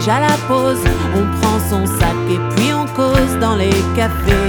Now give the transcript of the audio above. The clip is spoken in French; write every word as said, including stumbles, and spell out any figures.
déjà la pause. On prend son sac et puis on cause dans les cafés.